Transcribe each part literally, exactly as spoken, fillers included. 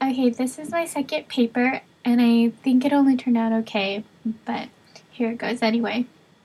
Okay, this is my second paper, and I think it only turned out okay, but here it goes anyway.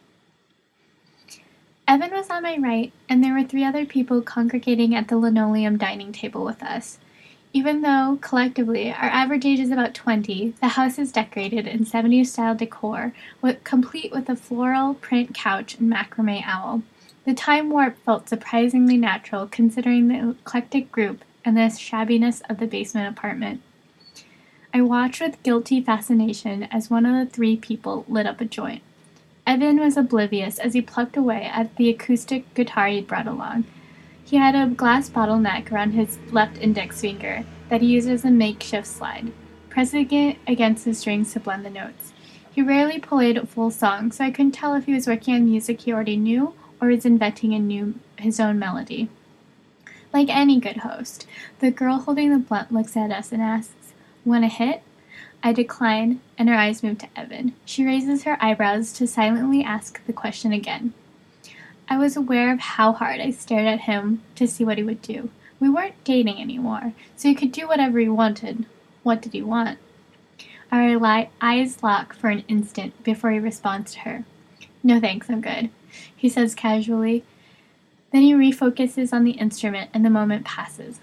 Evan was on my right, and there were three other people congregating at the linoleum dining table with us. Even though, collectively, our average age is about twenty, the house is decorated in seventies-style decor, with, complete with a floral print couch and macrame owl. The time warp felt surprisingly natural, considering the eclectic group and the shabbiness of the basement apartment. I watched with guilty fascination as one of the three people lit up a joint. Evan was oblivious as he plucked away at the acoustic guitar he'd brought along. He had a glass bottleneck around his left index finger that he used as a makeshift slide, pressing it against the strings to blend the notes. He rarely played a full song, so I couldn't tell if he was working on music he already knew or was inventing a new, his own melody. Like any good host, the girl holding the blunt looks at us and asks, "Want a hit?" I decline, and her eyes move to Evan. She raises her eyebrows to silently ask the question again. I was aware of how hard I stared at him to see what he would do. We weren't dating anymore, so he could do whatever he wanted. What did he want? Our li- eyes lock for an instant before he responds to her. "No thanks, I'm good," he says casually. Then he refocuses on the instrument, and the moment passes.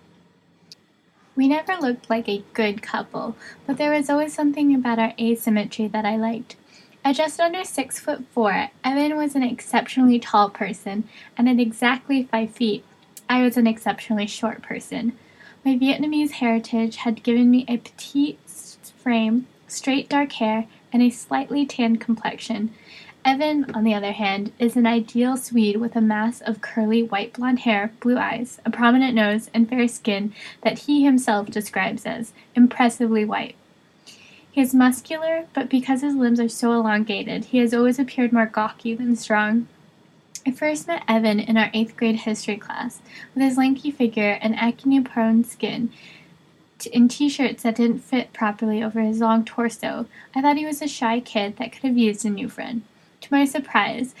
We never looked like a good couple, but there was always something about our asymmetry that I liked. At just under six foot four, Evan was an exceptionally tall person, and at exactly five feet, I was an exceptionally short person. My Vietnamese heritage had given me a petite frame, straight dark hair, and a slightly tanned complexion. Evan, on the other hand, is an ideal Swede with a mass of curly white blonde hair, blue eyes, a prominent nose, and fair skin that he himself describes as impressively white. He is muscular, but because his limbs are so elongated, he has always appeared more gawky than strong. I first met Evan in our eighth grade history class, with his lanky figure and acne-prone skin, in t-shirts that didn't fit properly over his long torso. I thought he was a shy kid that could have used a new friend. To my surprise,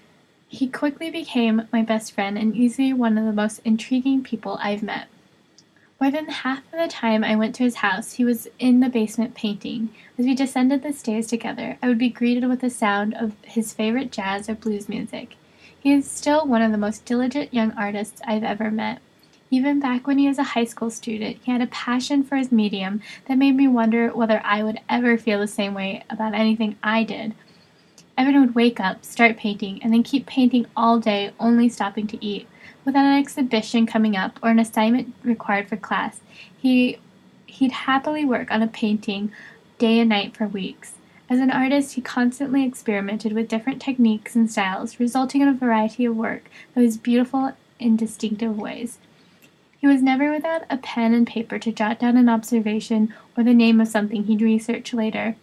he quickly became my best friend and easily one of the most intriguing people I've met. More than half of the time I went to his house, he was in the basement painting. As we descended the stairs together, I would be greeted with the sound of his favorite jazz or blues music. He is still one of the most diligent young artists I've ever met. Even back when he was a high school student, he had a passion for his medium that made me wonder whether I would ever feel the same way about anything I did. Evan would wake up, start painting, and then keep painting all day, only stopping to eat. Without an exhibition coming up or an assignment required for class, he, he'd happily work on a painting day and night for weeks. As an artist, he constantly experimented with different techniques and styles, resulting in a variety of work that was beautiful in distinctive ways. He was never without a pen and paper to jot down an observation or the name of something he'd research later.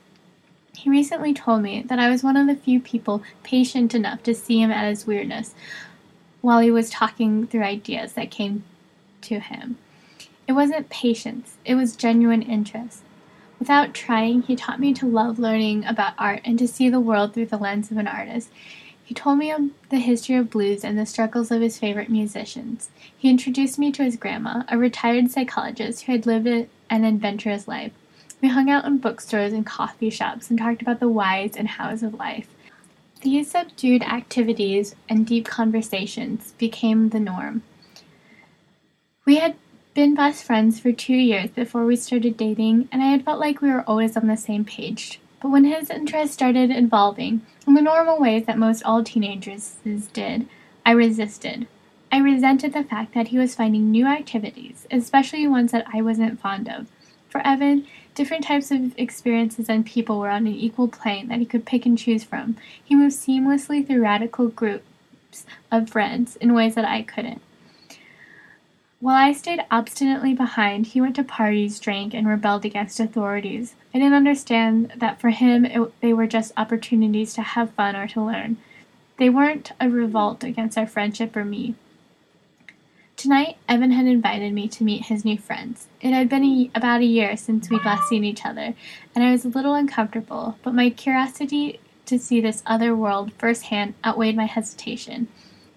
He recently told me that I was one of the few people patient enough to see him at his weirdness while he was talking through ideas that came to him. It wasn't patience, it was genuine interest. Without trying, he taught me to love learning about art and to see the world through the lens of an artist. He told me of the history of blues and the struggles of his favorite musicians. He introduced me to his grandma, a retired psychologist who had lived an adventurous life. We hung out in bookstores and coffee shops and talked about the whys and hows of life. These subdued activities and deep conversations became the norm. We had been best friends for two years before we started dating, and I had felt like we were always on the same page. But when his interests started evolving, in the normal ways that most all teenagers did, I resisted. I resented the fact that he was finding new activities, especially ones that I wasn't fond of. For Evan, different types of experiences and people were on an equal plane that he could pick and choose from. He moved seamlessly through radical groups of friends in ways that I couldn't. While I stayed obstinately behind, he went to parties, drank, and rebelled against authorities. I didn't understand that for him it, they were just opportunities to have fun or to learn. They weren't a revolt against our friendship or me. Tonight, Evan had invited me to meet his new friends. It had been a, about a year since we'd last seen each other, and I was a little uncomfortable, but my curiosity to see this other world firsthand outweighed my hesitation.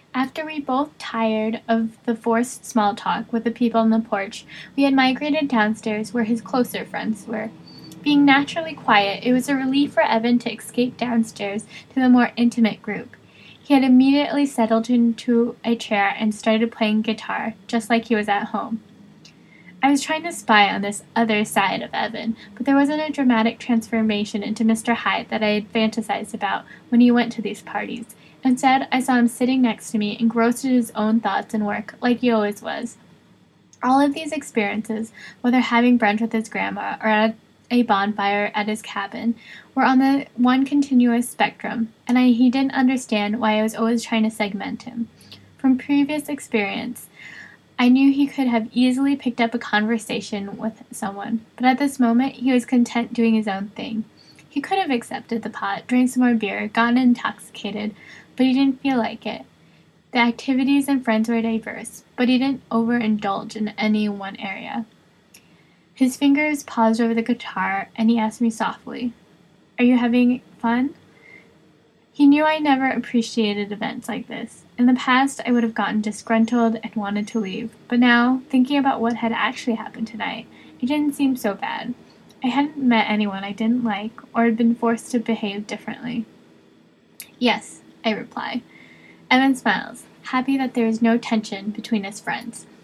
After we both tired of the forced small talk with the people on the porch, we had migrated downstairs where his closer friends were. Being naturally quiet, it was a relief for Evan to escape downstairs to the more intimate group. He had immediately settled into a chair and started playing guitar, just like he was at home. I was trying to spy on this other side of Evan, but there wasn't a dramatic transformation into Mister Hyde that I had fantasized about when he went to these parties. Instead, I saw him sitting next to me, engrossed in his own thoughts and work, like he always was. All of these experiences, whether having brunch with his grandma or at a bonfire at his cabin, were on the one continuous spectrum, and I, he didn't understand why I was always trying to segment him. From previous experience, I knew he could have easily picked up a conversation with someone, but at this moment he was content doing his own thing. He could have accepted the pot, drank some more beer, gotten intoxicated, but he didn't feel like it. The activities and friends were diverse, but he didn't overindulge in any one area. His fingers paused over the guitar, and he asked me softly, "Are you having fun?" He knew I never appreciated events like this. In the past, I would have gotten disgruntled and wanted to leave, but now, thinking about what had actually happened tonight, it didn't seem so bad. I hadn't met anyone I didn't like, or had been forced to behave differently. "Yes," I reply. Evan smiles, happy that there is no tension between his friends.